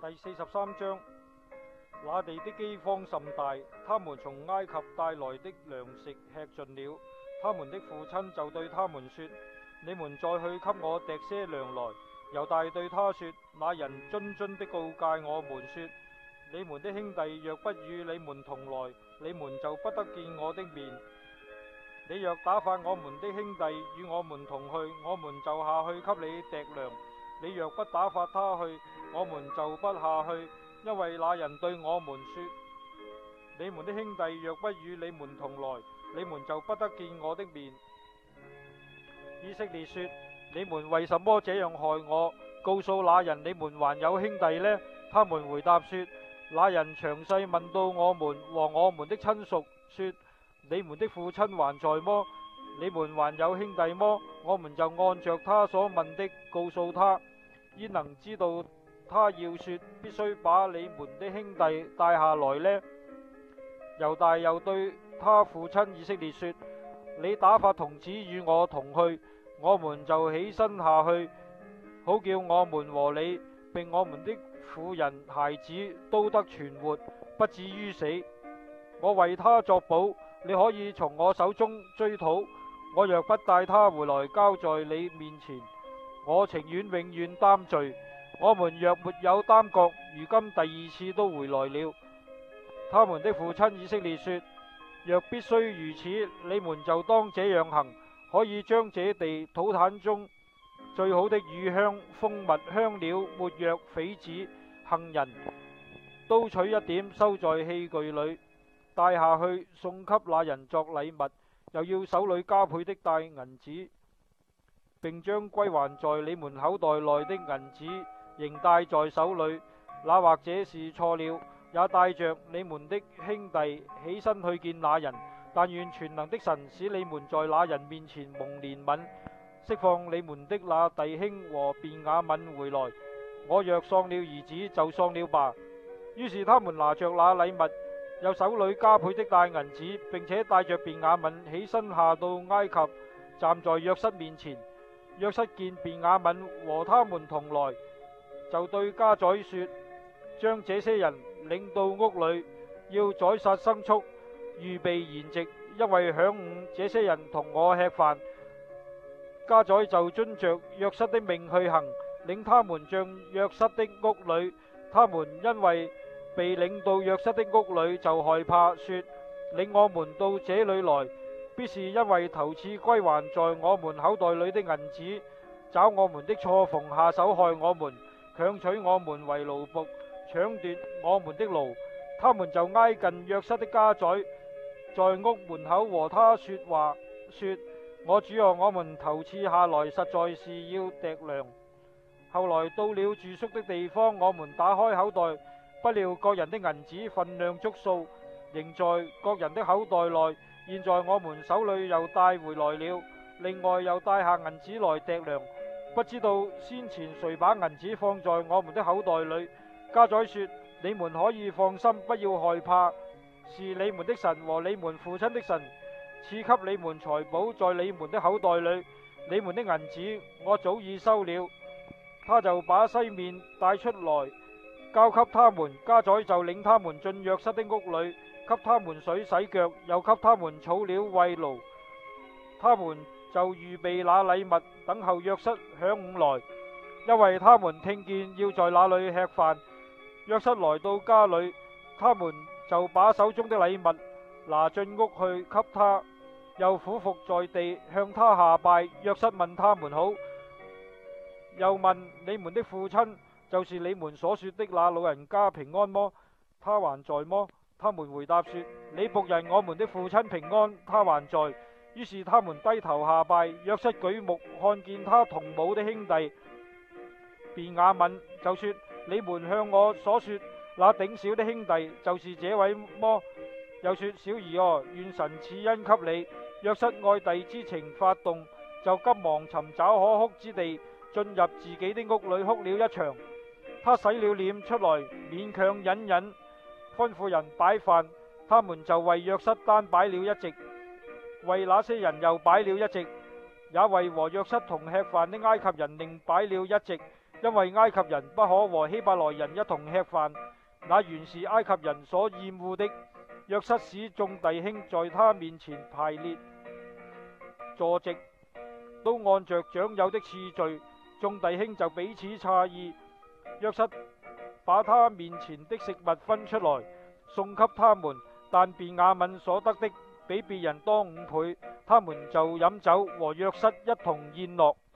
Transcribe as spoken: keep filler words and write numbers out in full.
第四十三章，那地的饑荒甚大，他們從埃及帶來的糧食吃盡了。他們的父親就對他們說：你們再去給我糴些糧來。猶大對他說：那人諄諄的告誡我們說，你們的兄弟若不與你們同來，你們就不得見我的面。你若打發我們的兄弟與我們同去，我們就下去給你糴糧。你若不打發他去，我們就不下去，因為那人對我們說：你們的兄弟若不與你們同來，你們就不得見我的面。以色列說：你們為什麼這樣害我？告訴那人你們還有兄弟呢？他們回答說：那人詳細問到我們和我們的親屬，說：你們的父親還在麼？你們還有兄弟麼？我們就按着他所問的告訴他。焉能知道他要說必須把你們的兄弟帶下來呢？猶大又對他父親以色列說：你打發童子與我同去，我們就起身下去，好叫我們和你並我們的婦人孩子都得存活，不至於死。我為他作保，你可以從我手中追討。我若不帶他回來交在你面前，我情願永遠擔罪。我們若沒有耽擱，如今第二次都回來了。他們的父親以色列說：若必須如此，你們就當這樣行，可以將這地土產中最好的乳香、蜂蜜、香料、沒藥、榧子、杏仁，都取一點收在器具裏，帶下去送給那人作禮物。又要手裏加倍的帶銀子，並將歸還在你們口袋內的銀子仍帶在手裏。那或者是錯了，也帶着你們的兄弟起身去見那人。但願全能的神使你們在那人面前蒙憐憫，釋放你們的那弟兄和便雅憫回來。我若喪了兒子，就喪了吧。於是他們拿着那禮物，又手裏加倍的帶銀子，並且帶着便雅憫起身下到埃及，站在約瑟面前。約瑟見便雅憫和他們同來，就對家宰說：將這些人領到屋裏，要宰殺牲畜，預備筵席，因為晌午這些人同我吃飯。家宰就遵着約瑟的命去行，領他們進約瑟的屋裏。他們因為被領到約瑟的屋裏，就害怕，說：領我們到這裏來，必是因為頭次歸還在我們口袋裏的銀子，找我們的錯縫下手害我們，強取我們為奴僕，搶奪我們的驢。他們就挨近約瑟的家宰，在屋門口和他說話，說：我主啊，我們頭次下來實在是要糴糧。後來到了住宿的地方，我們打開口袋，不料各人的銀子分量足數，仍在各人的口袋內。現在我們手裏又帶回來了，另外又帶下銀子來糴糧。不知道先前誰把銀子放在我們的口袋裏。家宰說：你們可以放心，不要害怕，是你們的神和你們父親的神賜給你們財寶在你們的口袋裏。你們的銀子我早已收了。他就把西面帶出來交給他們，家宰就領他們進約瑟的屋裏，給他們水洗腳，又給他們草料餵驢。他們就預備那禮物，等候約瑟晌午來，因為他們聽見要在那裏吃飯。約瑟來到家裏，他們就把手中的禮物拿進屋去給他，又俯伏在地向他下拜。約瑟問他們好，又問你們的父親，就是你們所說的那老人家平安麼？他還在麼？他們回答說：你僕人我們的父親平安，他還在。於是他們低頭下拜。約瑟舉目看見他同母的兄弟便雅憫，就說：你們向我所說那頂小的兄弟就是這位麼？又說：小兒哦，願神賜恩給你。約瑟愛弟之情發動，就急忙尋找可哭之地，進入自己的屋裏哭了一場。他洗了臉出來，勉強忍忍，吩咐人擺飯。他們就為約瑟單擺了一席，為那些人又擺了一席，也為和約瑟同吃飯的埃及人另擺了一席。 因為埃及人不可和希伯來人一同吃飯，那原是埃及人所厭惡的。約瑟使眾弟兄在他面前排列坐席，都按着長幼的次序，眾弟兄就彼此詫異。約瑟把他面前的食物分出來，送給他們，但便雅憫所得的比別人多五倍，他們就飲酒和約瑟一同宴樂。